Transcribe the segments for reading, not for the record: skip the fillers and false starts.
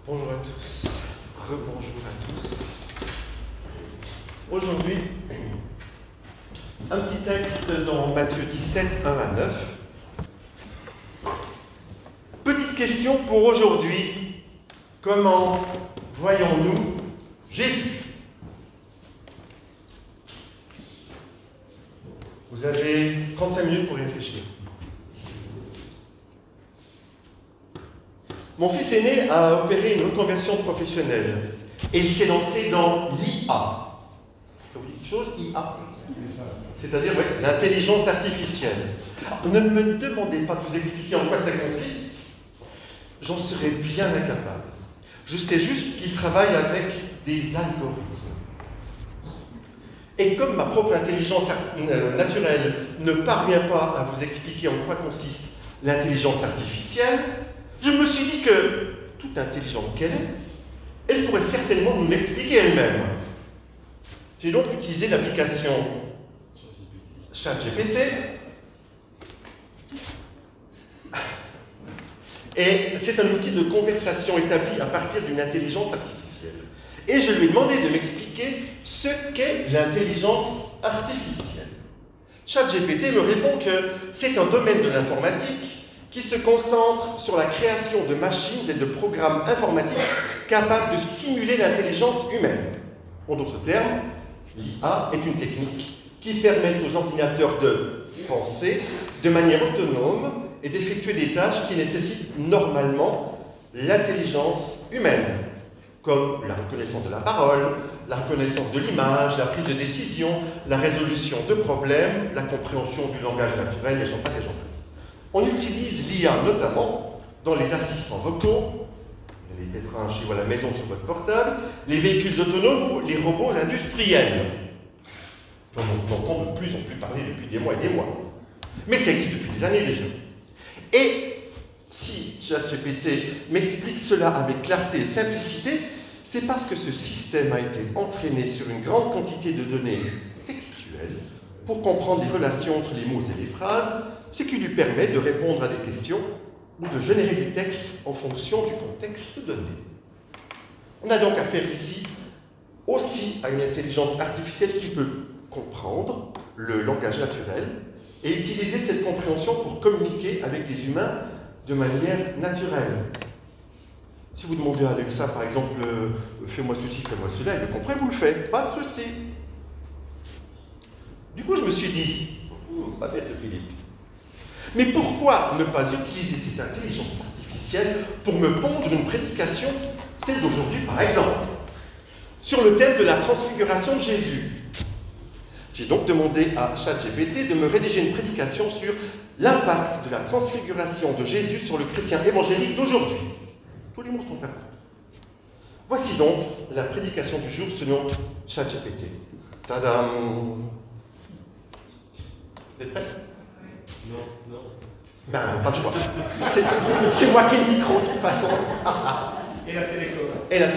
Bonjour à tous, rebonjour à tous. Aujourd'hui, un petit texte dans Matthieu 17, 1 à 9. Petite question pour aujourd'hui. Comment voyons-nous Jésus? Vous avez 35 minutes pour y réfléchir. Mon fils aîné a opéré une reconversion professionnelle et il s'est lancé dans l'IA. Ça vous dit quelque chose, IA? C'est-à-dire, oui, l'intelligence artificielle. Alors, ne me demandez pas de vous expliquer en quoi ça consiste. J'en serais bien incapable. Je sais juste qu'il travaille avec des algorithmes. Et comme ma propre intelligence naturelle ne parvient pas à vous expliquer en quoi consiste l'intelligence artificielle, je me suis dit que, toute intelligente qu'elle est, elle pourrait certainement nous l'expliquer elle-même. J'ai donc utilisé l'application ChatGPT. Et c'est un outil de conversation établi à partir d'une intelligence artificielle. Et je lui ai demandé de m'expliquer ce qu'est l'intelligence artificielle. ChatGPT me répond que c'est un domaine de l'informatique qui se concentre sur la création de machines et de programmes informatiques capables de simuler l'intelligence humaine. En d'autres termes, l'IA est une technique qui permet aux ordinateurs de penser de manière autonome et d'effectuer des tâches qui nécessitent normalement l'intelligence humaine, comme la reconnaissance de la parole, la reconnaissance de l'image, la prise de décision, la résolution de problèmes, la compréhension du langage naturel, et j'en passe et j'en passe. On utilise l'IA notamment dans les assistants vocaux, les pétrins chez vous à la maison sur votre portable, les véhicules autonomes ou les robots industriels. On entend de plus en plus parler depuis des mois et des mois. Mais ça existe depuis des années déjà. Et si ChatGPT m'explique cela avec clarté et simplicité, c'est parce que ce système a été entraîné sur une grande quantité de données textuelles pour comprendre les relations entre les mots et les phrases, ce qui lui permet de répondre à des questions ou de générer du texte en fonction du contexte donné. On a donc affaire ici aussi à une intelligence artificielle qui peut comprendre le langage naturel et utiliser cette compréhension pour communiquer avec les humains de manière naturelle. Si vous demandez à Alexa, par exemple, fais-moi ceci, fais-moi cela, elle le comprend, vous le faites, pas de souci. Du coup, je me suis dit, pas bête Philippe, mais pourquoi ne pas utiliser cette intelligence artificielle pour me pondre une prédication, celle d'aujourd'hui par exemple, sur le thème de la transfiguration de Jésus? J'ai donc demandé à ChatGPT de me rédiger une prédication sur l'impact de la transfiguration de Jésus sur le chrétien évangélique d'aujourd'hui. Tous les mots sont importants. Voici donc la prédication du jour selon ChatGPT. Tadam! Vous êtes prêts? Non. Ben, pas de choix. C'est moi qui ai le micro, de toute façon. Et la télécom.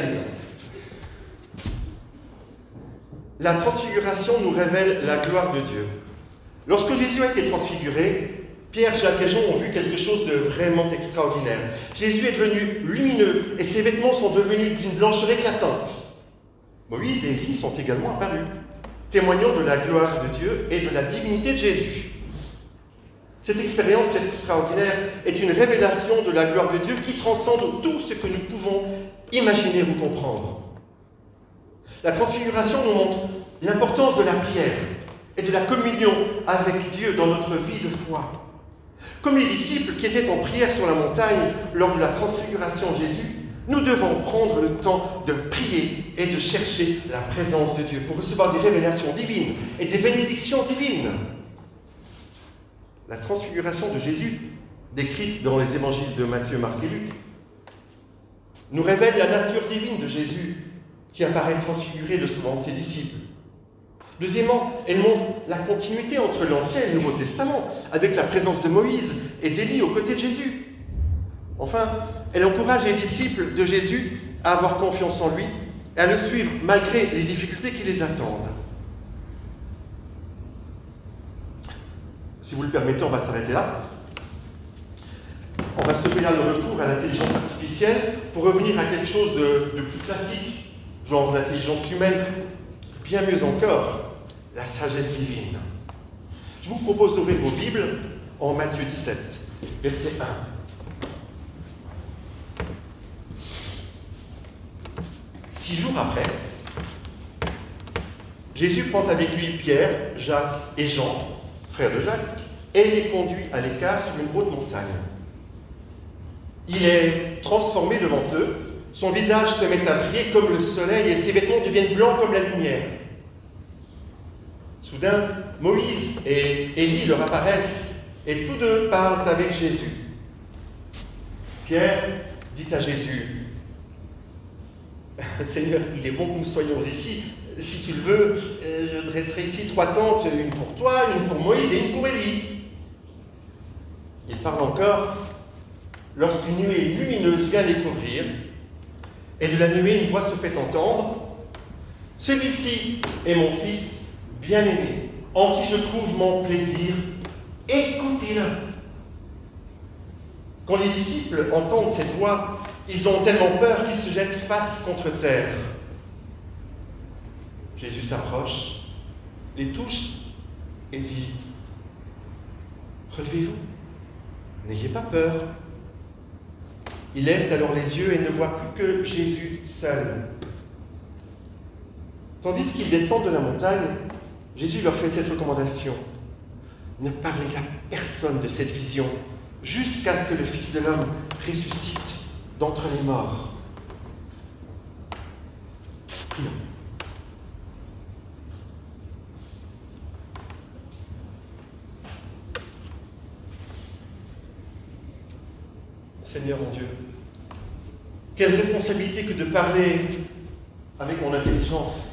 La transfiguration nous révèle la gloire de Dieu. Lorsque Jésus a été transfiguré, Pierre, Jacques et Jean ont vu quelque chose de vraiment extraordinaire. Jésus est devenu lumineux et ses vêtements sont devenus d'une blancheur éclatante. Moïse et Élie sont également apparus, témoignant de la gloire de Dieu et de la divinité de Jésus. Cette expérience extraordinaire est une révélation de la gloire de Dieu qui transcende tout ce que nous pouvons imaginer ou comprendre. La transfiguration nous montre l'importance de la prière et de la communion avec Dieu dans notre vie de foi. Comme les disciples qui étaient en prière sur la montagne lors de la transfiguration de Jésus, nous devons prendre le temps de prier et de chercher la présence de Dieu pour recevoir des révélations divines et des bénédictions divines. La transfiguration de Jésus, décrite dans les évangiles de Matthieu, Marc et Luc, nous révèle la nature divine de Jésus qui apparaît transfiguré devant ses disciples. Deuxièmement, elle montre la continuité entre l'Ancien et le Nouveau Testament, avec la présence de Moïse et d'Élie aux côtés de Jésus. Enfin, elle encourage les disciples de Jésus à avoir confiance en lui et à le suivre malgré les difficultés qui les attendent. Si vous le permettez, on va s'arrêter là. on va stopper là le recours à l'intelligence artificielle pour revenir à quelque chose de plus classique, genre l'intelligence humaine, bien mieux encore, la sagesse divine. Je vous propose d'ouvrir vos Bibles en Matthieu 17, verset 1. Six jours après, Jésus prend avec lui Pierre, Jacques et Jean, frères de Jacques, et les conduit à l'écart sur une haute montagne. Il est transformé devant eux, son visage se met à briller comme le soleil et ses vêtements deviennent blancs comme la lumière. Soudain, Moïse et Élie leur apparaissent et tous deux parlent avec Jésus. Pierre dit à Jésus, « Seigneur, il est bon que nous soyons ici. Si tu le veux, je dresserai ici 3 tentes, une pour toi, une pour Moïse et une pour Élie. » Il parle encore lorsqu'une nuée lumineuse vient les couvrir, et de la nuée une voix se fait entendre. « Celui-ci est mon fils bien-aimé, en qui je trouve mon plaisir. Écoutez-le. » Quand les disciples entendent cette voix, ils ont tellement peur qu'ils se jettent face contre terre. Jésus s'approche, les touche et dit « Relevez-vous, n'ayez pas peur. » Ils lèvent alors les yeux et ne voient plus que Jésus seul. Tandis qu'ils descendent de la montagne, Jésus leur fait cette recommandation. « Ne parlez à personne de cette vision, jusqu'à ce que le Fils de l'homme ressuscite d'entre les morts. » Prions. Seigneur mon Dieu, quelle responsabilité que de parler avec mon intelligence.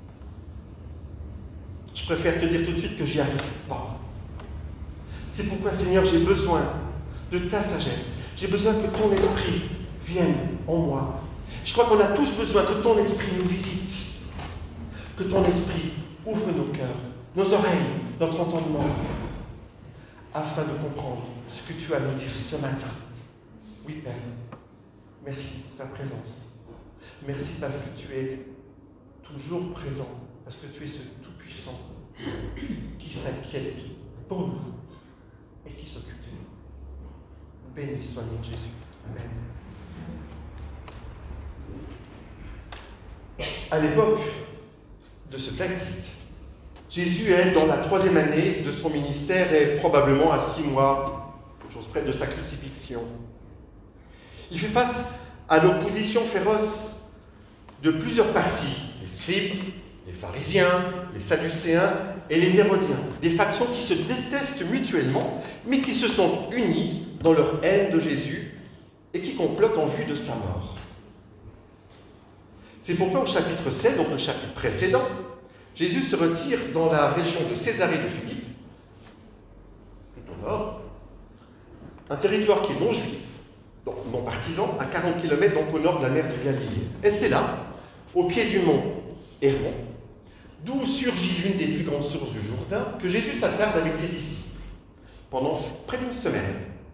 Je préfère te dire tout de suite que j'y arrive pas. C'est pourquoi, Seigneur, j'ai besoin de ta sagesse. J'ai besoin que ton esprit vienne en moi. Je crois qu'on a tous besoin que ton esprit nous visite. Que ton esprit ouvre nos cœurs, nos oreilles, notre entendement, afin de comprendre ce que tu as à nous dire ce matin. Oui, Père, merci pour ta présence. Merci parce que tu es toujours présent, parce que tu es ce Tout-Puissant qui s'inquiète pour nous et qui s'occupe de nous. Béni soit le nom de Jésus. Amen. À l'époque de ce texte, Jésus est dans la 3e année de son ministère et probablement à 6 mois, quelque chose près de sa crucifixion. Il fait face à l'opposition féroce de plusieurs partis, les scribes, les pharisiens, les sadducéens et les hérodiens, des factions qui se détestent mutuellement, mais qui se sont unies dans leur haine de Jésus et qui complotent en vue de sa mort. C'est pourquoi au chapitre 16, donc le chapitre précédent, Jésus se retire dans la région de Césarée de Philippe, tout au nord, un territoire qui est non juif, donc non partisan, à 40 km donc au nord de la mer de Galilée. Et c'est là, au pied du mont Hermon, d'où surgit l'une des plus grandes sources du Jourdain, que Jésus s'attarde avec ses disciples pendant près d'une semaine.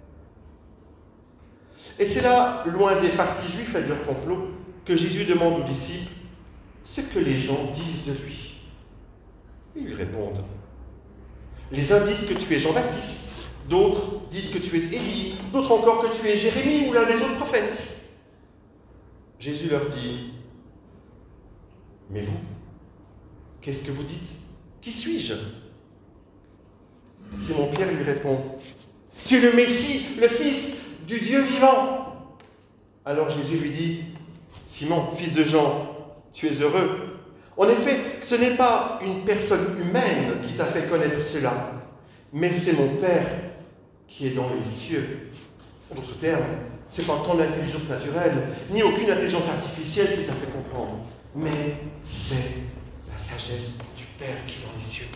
Et c'est là, loin des partis juifs et de leur complot, que Jésus demande aux disciples ce que les gens disent de lui. Ils lui répondent. Les uns disent que tu es Jean-Baptiste, d'autres disent que tu es Élie, d'autres encore que tu es Jérémie ou l'un des autres prophètes. Jésus leur dit, mais vous, qu'est-ce que vous dites? Qui suis-je? Simon-Pierre lui répond, tu es le Messie, le Fils du Dieu vivant. Alors Jésus lui dit, Simon, fils de Jean, tu es heureux. En effet, ce n'est pas une personne humaine qui t'a fait connaître cela, mais c'est mon Père qui est dans les cieux. En d'autres termes, ce n'est pas ton intelligence naturelle, ni aucune intelligence artificielle qui t'a fait comprendre, mais c'est la sagesse du Père qui est dans les cieux.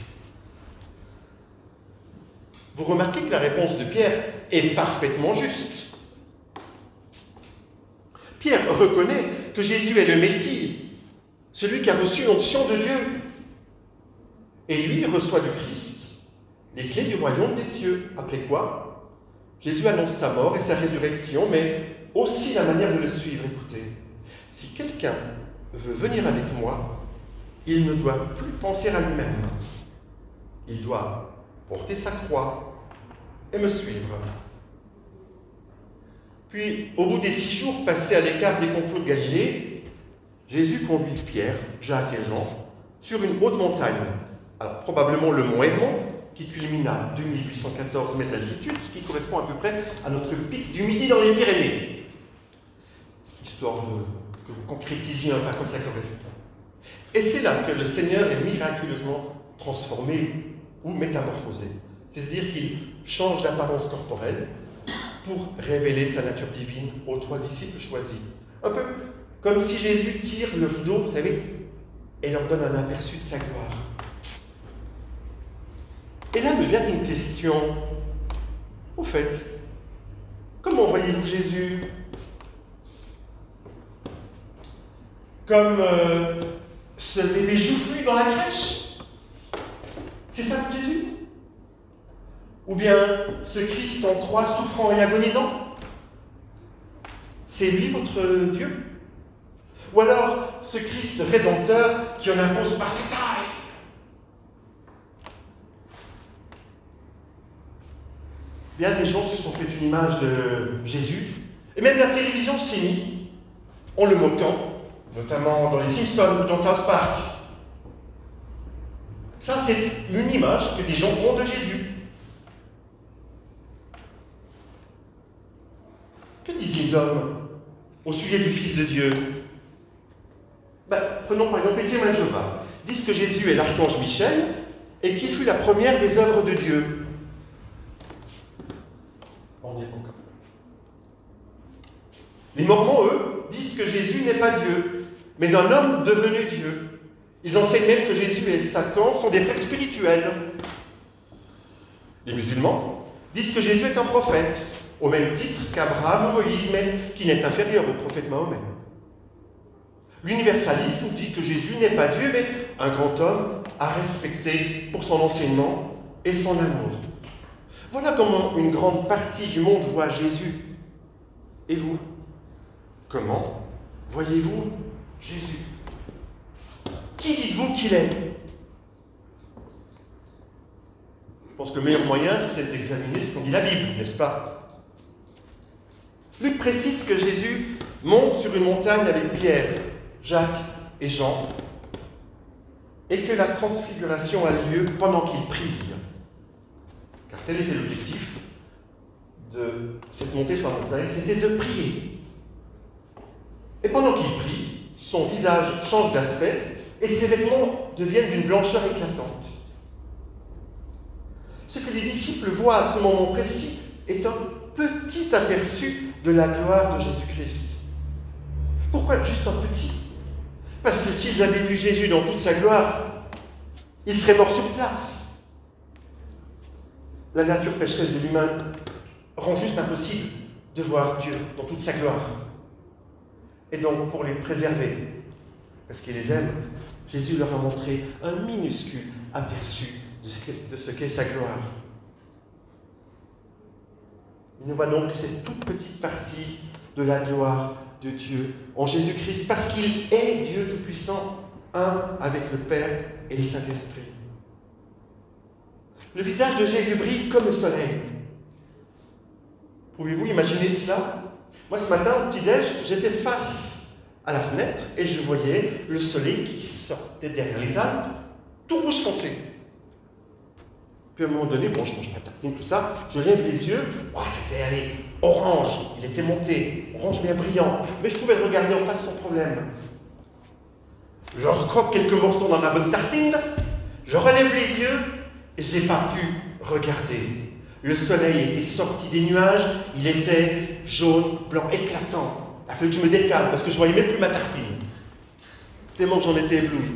Vous remarquez que la réponse de Pierre est parfaitement juste. Pierre reconnaît que Jésus est le Messie, celui qui a reçu l'onction de Dieu. Et lui reçoit du Christ les clés du royaume des cieux. Après quoi, Jésus annonce sa mort et sa résurrection, mais aussi la manière de le suivre. Écoutez, si quelqu'un veut venir avec moi, il ne doit plus penser à lui-même. Il doit porter sa croix et me suivre. Puis, au bout des 6 jours passés à l'écart des complots de Galilée, Jésus conduit Pierre, Jacques et Jean sur une haute montagne. Alors, probablement le mont Hermon, qui culmine à 2814 mètres d'altitude, ce qui correspond à peu près à notre pic du Midi dans les Pyrénées. Histoire que vous concrétisiez un peu à quoi ça correspond. Et c'est là que le Seigneur est miraculeusement transformé ou métamorphosé. C'est-à-dire qu'il change d'apparence corporelle pour révéler sa nature divine aux 3 disciples choisis. Un peu comme si Jésus tire le rideau, vous savez, et leur donne un aperçu de sa gloire. Et là me vient une question. Au fait, comment voyez-vous Jésus? Comme ce bébé joufflu dans la crèche? C'est ça votre Jésus? Ou bien ce Christ en croix souffrant et agonisant? C'est lui votre Dieu? Ou alors ce Christ rédempteur qui en impose par sa taille? Bien des gens se sont fait une image de Jésus, et même la télévision s'y mit, en le moquant, notamment dans les Simpsons ou dans South Park. Ça, c'est une image que des gens ont de Jésus. Que disent les hommes au sujet du Fils de Dieu? Prenons par exemple Étienne Manjova. Disent que Jésus est l'archange Michel et qu'il fut la première des œuvres de Dieu. Les Mormons, eux, disent que Jésus n'est pas Dieu, mais un homme devenu Dieu. Ils enseignent même que Jésus et Satan sont des frères spirituels. Les musulmans disent que Jésus est un prophète, au même titre qu'Abraham ou Moïse, mais qu'il est inférieur au prophète Mahomet. L'universalisme dit que Jésus n'est pas Dieu, mais un grand homme à respecter pour son enseignement et son amour. Voilà comment une grande partie du monde voit Jésus. Et vous? Comment voyez-vous Jésus? Qui dites-vous qu'il est? Je pense que le meilleur moyen, c'est d'examiner ce qu'on dit la Bible, n'est-ce pas? Luc précise que Jésus monte sur une montagne avec Pierre, Jacques et Jean, et que la transfiguration a lieu pendant qu'il prie. Car tel était l'objectif de cette montée sur la montagne, c'était de prier. Et pendant qu'il prie, son visage change d'aspect et ses vêtements deviennent d'une blancheur éclatante. Ce que les disciples voient à ce moment précis est un petit aperçu de la gloire de Jésus-Christ. Pourquoi juste un petit? Parce que s'ils avaient vu Jésus dans toute sa gloire, ils seraient morts sur place. La nature pécheresse de l'humain rend juste impossible de voir Dieu dans toute sa gloire. Et donc, pour les préserver, parce qu'il les aime, Jésus leur a montré un minuscule aperçu de ce qu'est sa gloire. Il ne voit donc que cette toute petite partie de la gloire de Dieu en Jésus-Christ, parce qu'il est Dieu Tout-Puissant, un avec le Père et le Saint-Esprit. Le visage de Jésus brille comme le soleil. Pouvez-vous imaginer cela? Moi, ce matin, au petit-déj, j'étais face à la fenêtre et je voyais le soleil qui sortait derrière les Alpes, tout rouge foncé. Puis à un moment donné, bon, je mange pas de tartine, tout ça, je lève les yeux, oh, c'était, allez, orange, il était monté, orange bien brillant, mais je pouvais le regarder en face sans problème. Je recroque quelques morceaux dans ma bonne tartine, je relève les yeux et je n'ai pas pu regarder. Le soleil était sorti des nuages, il était jaune, blanc, éclatant. Il a fallu que je me décale parce que je ne voyais même plus ma tartine. Tellement que j'en étais ébloui.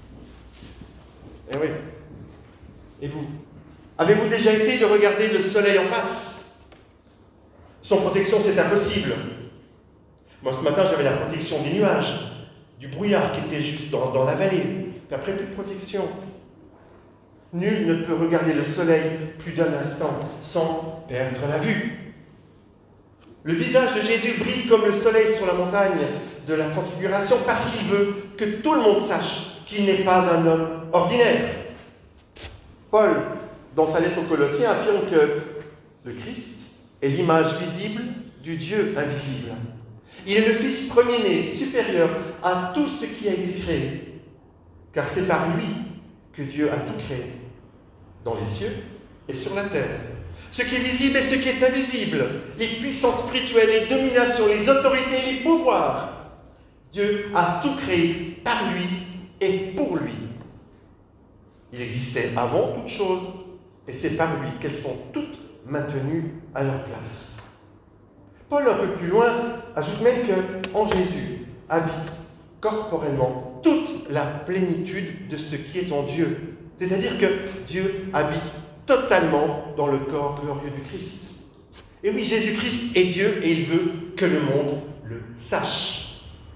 Eh oui. Et vous? Avez-vous déjà essayé de regarder le soleil en face? Sans protection, c'est impossible. Moi, ce matin, j'avais la protection des nuages, du brouillard qui était juste dans la vallée. Puis après, plus de protection. Nul ne peut regarder le soleil plus d'un instant sans perdre la vue. Le visage de Jésus brille comme le soleil sur la montagne de la Transfiguration parce qu'il veut que tout le monde sache qu'il n'est pas un homme ordinaire. Paul, dans sa lettre aux Colossiens, affirme que le Christ est l'image visible du Dieu invisible. Il est le Fils premier-né, supérieur à tout ce qui a été créé, car c'est par lui que Dieu a tout créé, dans les cieux et sur la terre. Ce qui est visible et ce qui est invisible, les puissances spirituelles, les dominations, les autorités, les pouvoirs. Dieu a tout créé par lui et pour lui. Il existait avant toute chose et c'est par lui qu'elles sont toutes maintenues à leur place. Paul, un peu plus loin, ajoute même qu'en Jésus habite corporellement toute la plénitude de ce qui est en Dieu. C'est-à-dire que Dieu habite totalement dans le corps glorieux du Christ. Et oui, Jésus-Christ est Dieu et il veut que le monde le sache.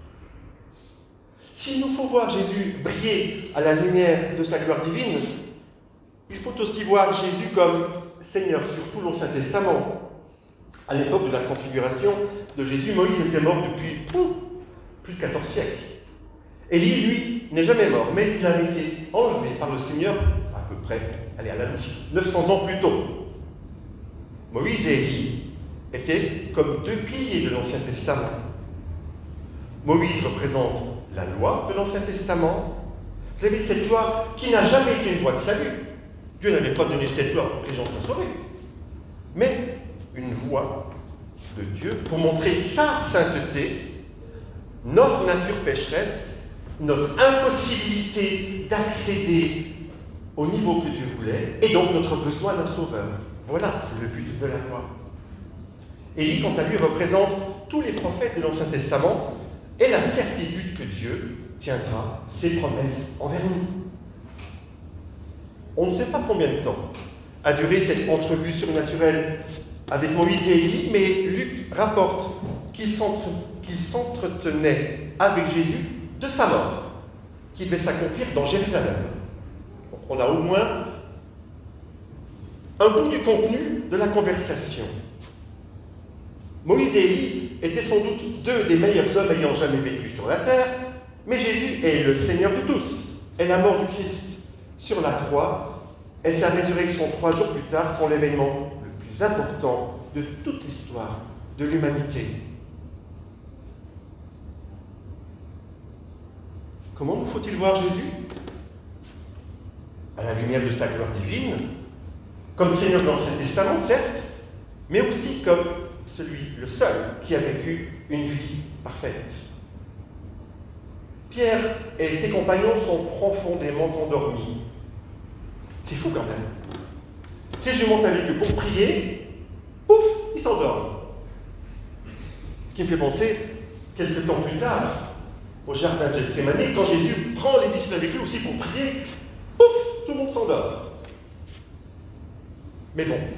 S'il nous faut voir Jésus briller à la lumière de sa gloire divine, il faut aussi voir Jésus comme Seigneur sur tout l'Ancien Testament. À l'époque de la transfiguration de Jésus, Moïse était mort depuis plus de 14 siècles. Élie, lui, n'est jamais mort, mais il a été enlevé par le Seigneur à peu près, à la louche, 900 ans plus tôt. Moïse et Élie étaient comme deux piliers de l'Ancien Testament. Moïse représente la loi de l'Ancien Testament. Vous savez, cette loi qui n'a jamais été une voie de salut. Dieu n'avait pas donné cette loi pour que les gens soient sauvés. Mais une voie de Dieu pour montrer sa sainteté, notre nature pécheresse, notre impossibilité d'accéder au niveau que Dieu voulait, et donc notre besoin d'un sauveur. Voilà le but de la loi. Élie, quant à lui, représente tous les prophètes de l'Ancien Testament et la certitude que Dieu tiendra ses promesses envers nous. On ne sait pas combien de temps a duré cette entrevue surnaturelle avec Moïse et Élie, mais Luc rapporte qu'ils s'entretenaient avec Jésus de sa mort, qui devait s'accomplir dans Jérusalem. Donc on a au moins un bout du contenu de la conversation. Moïse et Élie étaient sans doute deux des meilleurs hommes ayant jamais vécu sur la terre, mais Jésus est le Seigneur de tous, et la mort du Christ sur la croix et sa résurrection 3 jours plus tard sont l'événement le plus important de toute l'histoire de l'humanité. Comment nous faut-il voir Jésus? À la lumière de sa gloire divine, comme Seigneur de l'Ancien Testament, certes, mais aussi comme celui, le seul, qui a vécu une vie parfaite. Pierre et ses compagnons sont profondément endormis. C'est fou quand même. Jésus monte avec eux pour prier, pouf, ils s'endorment. Ce qui me fait penser, quelques temps plus tard, au jardin de Gethsémani, quand Jésus prend les disciples avec lui aussi pour prier, pouf, tout le monde s'endort. Mais bon,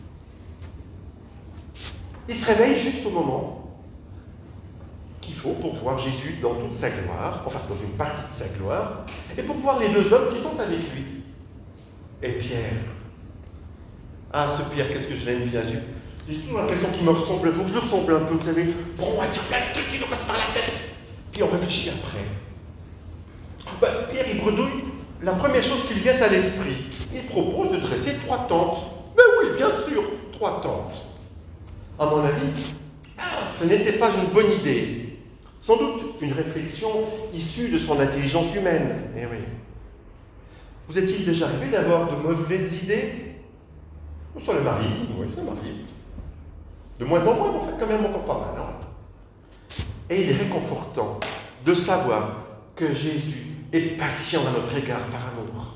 il se réveille juste au moment qu'il faut pour voir Jésus dans toute sa gloire, enfin dans une partie de sa gloire, et pour voir les deux hommes qui sont avec lui. Et Pierre. Ah, ce Pierre, qu'est-ce que je l'aime bien. J'ai toujours l'impression qu'il me ressemble, vous, je lui ressemble un peu, vous savez. Bon, on va dire plein de trucs qui nous passent par la tête. Puis on réfléchit après. Pierre, il bredouille. La première chose qui lui vient à l'esprit, il propose de dresser 3 tentes. Mais oui, bien sûr, 3 tentes. À mon avis, ce n'était pas une bonne idée. Sans doute une réflexion issue de son intelligence humaine. Eh oui. Vous est-il déjà arrivé d'avoir de mauvaises idées? Ça m'arrive, oui, ça m'arrive. De moins en moins, mais en fait, quand même encore pas mal. Hein. Et il est réconfortant de savoir que Jésus est patient à notre égard par amour.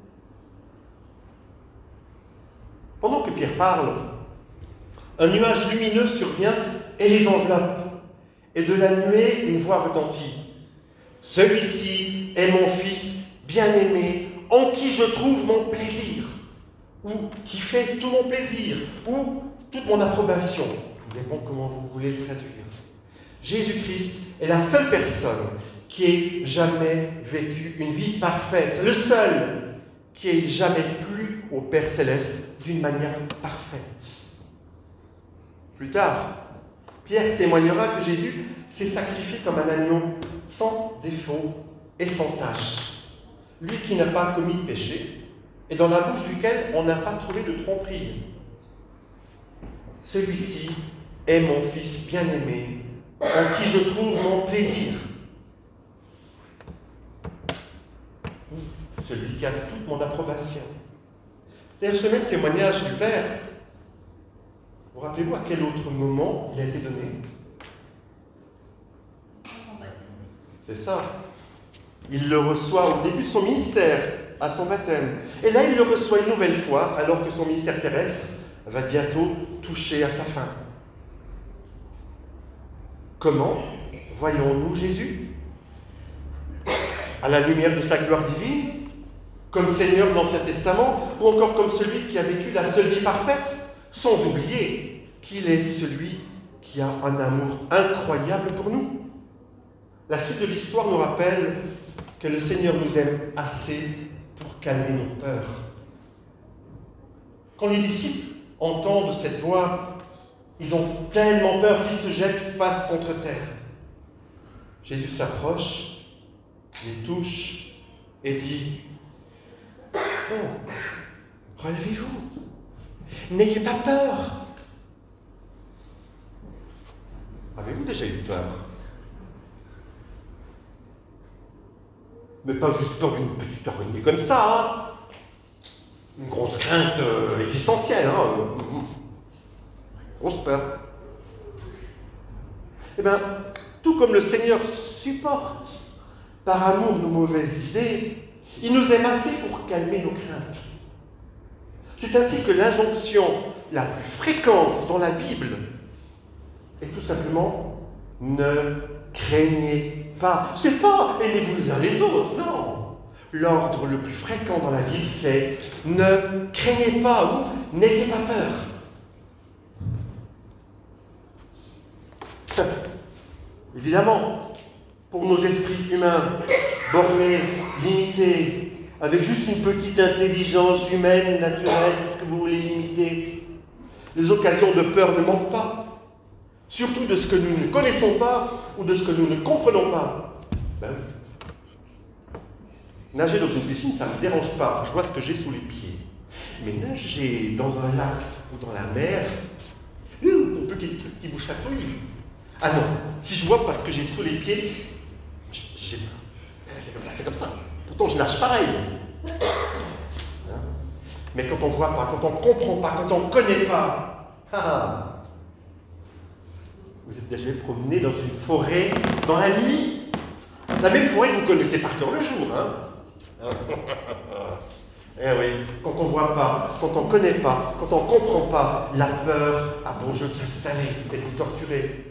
Pendant que Pierre parle, un nuage lumineux survient et les enveloppe. Et de la nuée, une voix retentit. « Celui-ci est mon fils bien-aimé, en qui je trouve mon plaisir. » Ou qui fait tout mon plaisir, ou toute mon approbation. Tout dépend comment vous voulez traduire. Jésus-Christ est la seule personne qui ait jamais vécu une vie parfaite, le seul qui ait jamais plu au Père Céleste d'une manière parfaite. Plus tard, Pierre témoignera que Jésus s'est sacrifié comme un agneau, sans défaut et sans tache. Lui qui n'a pas commis de péché, et dans la bouche duquel on n'a pas trouvé de tromperie. Celui-ci est mon Fils bien-aimé, en qui je trouve mon plaisir. Celui qui a toute mon approbation. D'ailleurs, ce même témoignage du Père, vous rappelez-vous à quel autre moment il a été donné? C'est ça. Il le reçoit au début de son ministère, à son baptême. Et là, il le reçoit une nouvelle fois, alors que son ministère terrestre va bientôt toucher à sa fin. Comment voyons-nous Jésus? À la lumière de sa gloire divine, comme Seigneur de l'Ancien Testament, ou encore comme celui qui a vécu la seule vie parfaite, sans oublier qu'il est celui qui a un amour incroyable pour nous. La suite de l'histoire nous rappelle que le Seigneur nous aime assez pour calmer nos peurs. Quand les disciples entendent cette voix, ils ont tellement peur qu'ils se jettent face contre terre. Jésus s'approche, les touche et dit « Oh, relevez-vous, n'ayez pas peur. » Avez-vous déjà eu peur? Mais pas juste peur d'une petite araignée comme ça, hein? Une grosse crainte existentielle, hein? Grosse peur. Eh bien, tout comme le Seigneur supporte par amour nos mauvaises idées, il nous aime assez pour calmer nos craintes. C'est ainsi que l'injonction la plus fréquente dans la Bible est tout simplement « ne craignez pas ». C'est pas « aimez-vous les uns les autres », non. L'ordre le plus fréquent dans la Bible, c'est « ne craignez pas » ou « n'ayez pas peur ». Évidemment, pour nos esprits humains, bornés, limités, avec juste une petite intelligence humaine, naturelle, tout ce que vous voulez limiter, les occasions de peur ne manquent pas. Surtout de ce que nous ne connaissons pas ou de ce que nous ne comprenons pas. Ben oui. Nager dans une piscine, ça ne me dérange pas. Je vois ce que j'ai sous les pieds. Mais nager dans un lac ou dans la mer, on peut qu'il y ait des trucs qui vous chatouillent. Ah non, si je vois pas ce que j'ai sous les pieds, j'ai peur. C'est comme ça, c'est comme ça. Pourtant, je nage pareil. Hein? Mais quand on ne voit pas, quand on ne comprend pas, quand on ne connaît pas, vous êtes déjà promené dans une forêt, dans la nuit. La même forêt que vous connaissez par cœur le jour. Hein? Eh oui, quand on ne voit pas, quand on ne connaît pas, quand on ne comprend pas, la peur a bon jeu de s'installer et de vous torturer.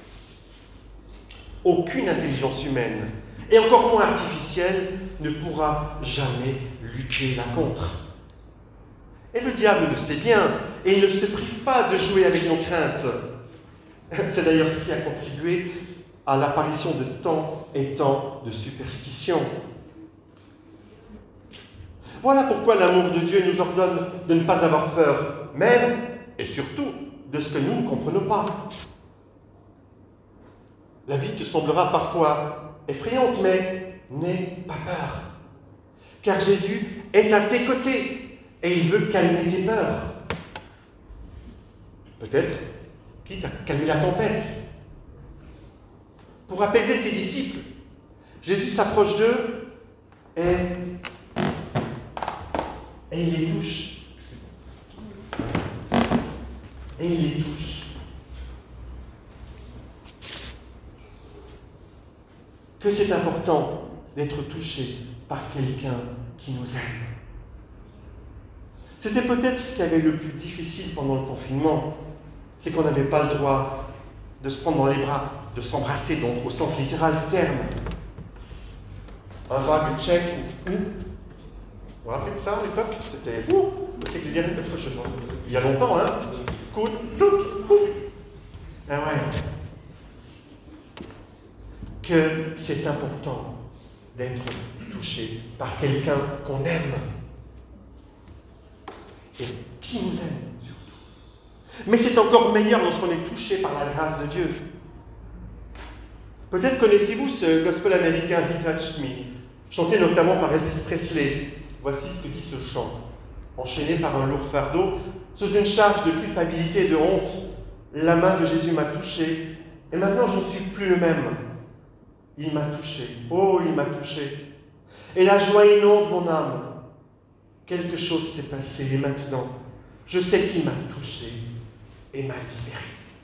Aucune intelligence humaine, et encore moins artificielle, ne pourra jamais lutter là contre. Et le diable le sait bien, et il ne se prive pas de jouer avec nos craintes. C'est d'ailleurs ce qui a contribué à l'apparition de tant et tant de superstitions. Voilà pourquoi l'amour de Dieu nous ordonne de ne pas avoir peur, même et surtout de ce que nous ne comprenons pas. La vie te semblera parfois effrayante, mais n'aie pas peur. Car Jésus est à tes côtés et il veut calmer tes peurs. Peut-être quitte à calmer la tempête. Pour apaiser ses disciples, Jésus s'approche d'eux et il les touche. Et il les touche. Que c'est important d'être touché par quelqu'un qui nous aime. C'était peut-être ce qui avait le plus difficile pendant le confinement, c'est qu'on n'avait pas le droit de se prendre dans les bras, de s'embrasser, donc au sens littéral du terme. Un vague tchèque, vous vous rappelez de ça à l'époque? C'était, c'est que les derniers, il y a longtemps, hein? Coude, tout. Ah ouais. Que c'est important d'être touché par quelqu'un qu'on aime et qui nous aime surtout. Mais c'est encore meilleur lorsqu'on est touché par la grâce de Dieu. Peut-être connaissez-vous ce gospel américain He Touched Me, chanté notamment par Elvis Presley. Voici ce que dit ce chant. Enchaîné par un lourd fardeau, sous une charge de culpabilité et de honte, la main de Jésus m'a touché, et maintenant je ne suis plus le même. Il m'a touché, oh il m'a touché. Et la joie inonde mon âme. Quelque chose s'est passé, et maintenant, je sais qu'il m'a touché et m'a libéré.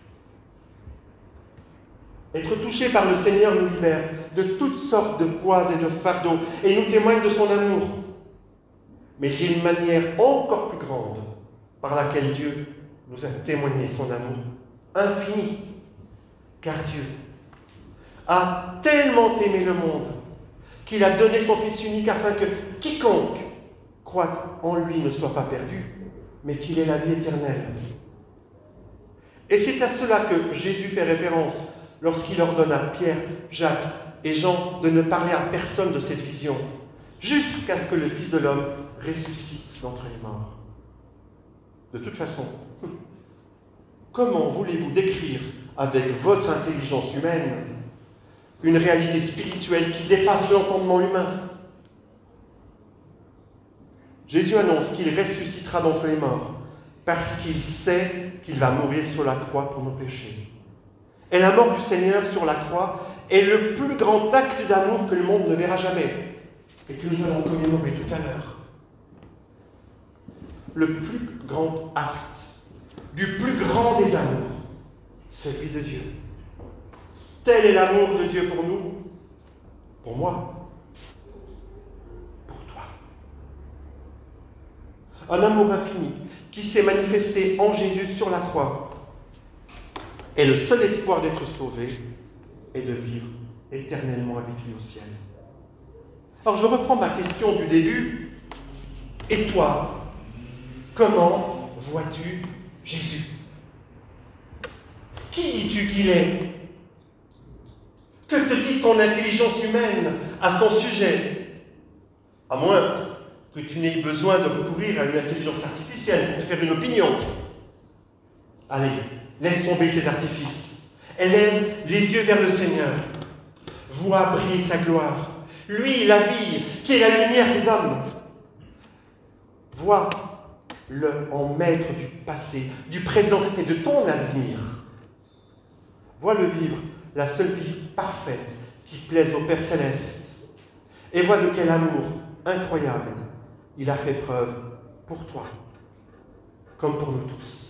Être touché par le Seigneur nous libère de toutes sortes de poids et de fardeaux et nous témoigne de son amour. Mais il y a une manière encore plus grande par laquelle Dieu nous a témoigné son amour infini. Car Dieu a tellement aimé le monde qu'il a donné son Fils unique afin que quiconque croit en lui ne soit pas perdu, mais qu'il ait la vie éternelle. Et c'est à cela que Jésus fait référence lorsqu'il ordonne à Pierre, Jacques et Jean de ne parler à personne de cette vision, jusqu'à ce que le Fils de l'homme ressuscite d'entre les morts. De toute façon, comment voulez-vous décrire avec votre intelligence humaine une réalité spirituelle qui dépasse l'entendement humain? Jésus annonce qu'il ressuscitera d'entre les morts parce qu'il sait qu'il va mourir sur la croix pour nos péchés. Et la mort du Seigneur sur la croix est le plus grand acte d'amour que le monde ne verra jamais et que nous allons commémorer tout à l'heure. Le plus grand acte du plus grand des amours, celui de Dieu. Tel est l'amour de Dieu pour nous, pour moi, pour toi. Un amour infini qui s'est manifesté en Jésus sur la croix est le seul espoir d'être sauvé et de vivre éternellement avec lui au ciel. Alors je reprends ma question du début. Et toi, comment vois-tu Jésus? Qui dis-tu qu'il est? Que te dit ton intelligence humaine à son sujet? À moins que tu n'aies besoin de recourir à une intelligence artificielle pour te faire une opinion. Allez, laisse tomber ces artifices. Élève les yeux vers le Seigneur. Vois briller sa gloire. Lui, la vie, qui est la lumière des hommes. Vois-le en maître du passé, du présent et de ton avenir. Vois-le vivre la seule vie parfaite qui plaise au Père Céleste. Et vois de quel amour incroyable il a fait preuve pour toi, comme pour nous tous.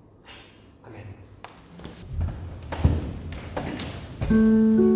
Amen.